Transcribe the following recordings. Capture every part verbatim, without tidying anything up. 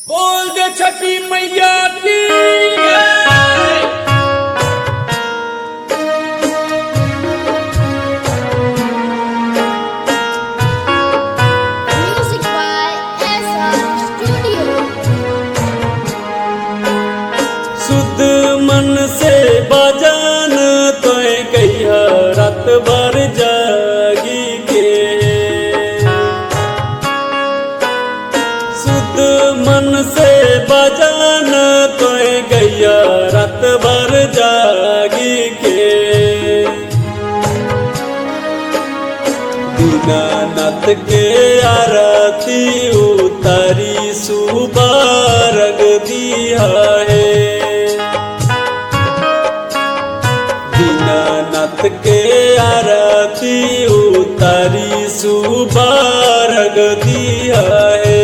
बोल दे छठी मैया की Music by S R Studio. शुद्ध मन से बजान तो कहिया रात भर जागी के शुद्ध मन से बजान तो गैया रात भर जागी के दीनानाथ के आरती उतारी सुबह रग दिया है दीनानाथ के आरती उतारी सुबह रग दिया है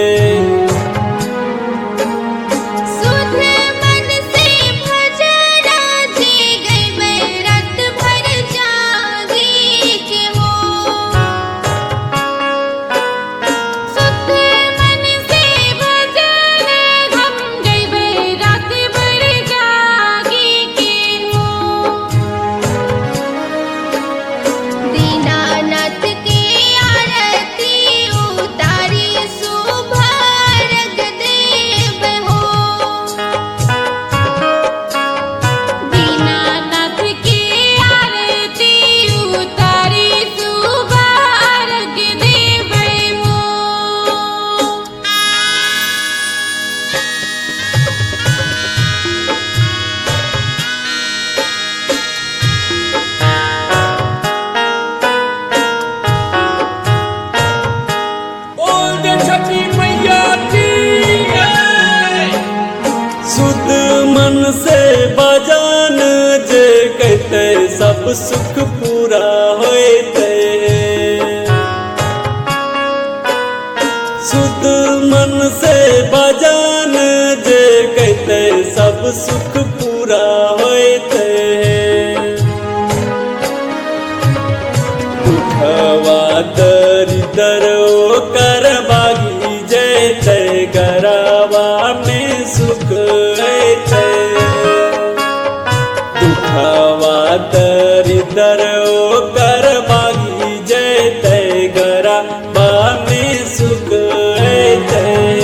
सुध मन से भजना जी गई मैं रात भर जागी के हो सुध मन से भजना हम गई मैं रात भर जागी के हो दीनानाथ के आरती उतारी सुबह रग देव हो दीनानाथ के आरती उतारी सुबह रग देव हो बोल दे छठी मैया की शुद्ध मन से बजान जे कहते सब सुख पूरा होते शुद्ध मन से बजान जे कहते सब सुख पूरा होते दुखवा दरिदर कर बागी जैते गरावा में सुख ऐते दुखवा दरिदर कर बागी जैते गरावा में सुख ऐते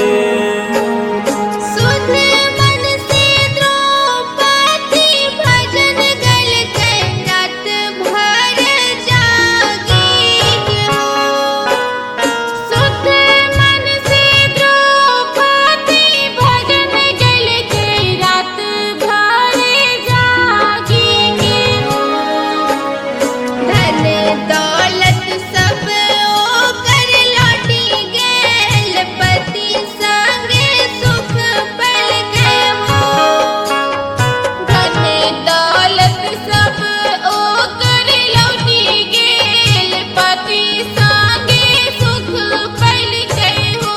सुध मन से द्रौपदी भजन गल कर रात भर जागी के हो सुध मन से द्रौपदी भजन गल कर रात भर जागी के हो धन दौलत सब ओकर लौटी गेल पति संगे सुख पल गए हो धन दौलत सब ओकर लौटी गेल पति संगे सुख पल गए हो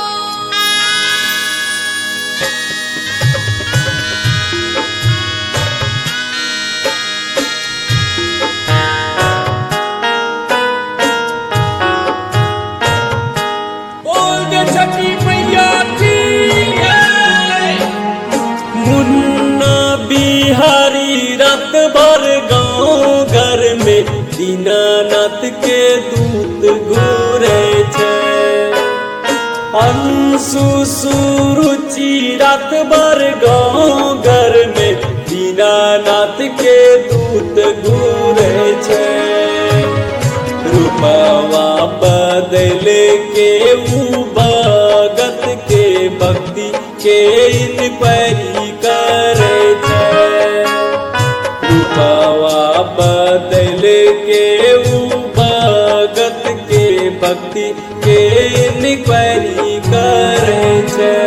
बोल दे छठी मैया की मुन्ना बिहारी रात भर गाँव घर में दीनानाथ के दूत घूरे छे अंशु सुरुचि रात भर गाँव घर में दीनानाथ के दूत घूरे छे रूपवा बदल के ऊ भगत के भक्ति के इन परी करे छे रूपवा बदल के ऊ भगत के भक्ति के इन परी करे छे।